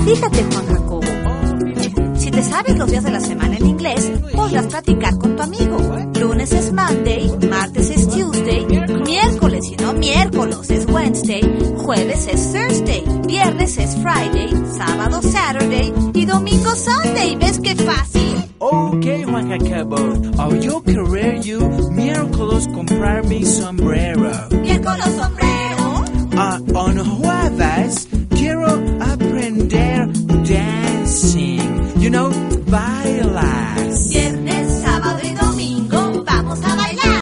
Fíjate, Juan Jacobo, si te sabes los días de la semana en inglés, podrás practicar con tu amigo. Lunes es Monday, martes es Tuesday, miércoles y no miércoles es Wednesday, jueves es Thursday, viernes es Friday, sábado Saturday y domingo Sunday. ¿Ves qué fácil? Ok, Juan Jacobo. Yo querer you miércoles comprar mi sombrero. Miércoles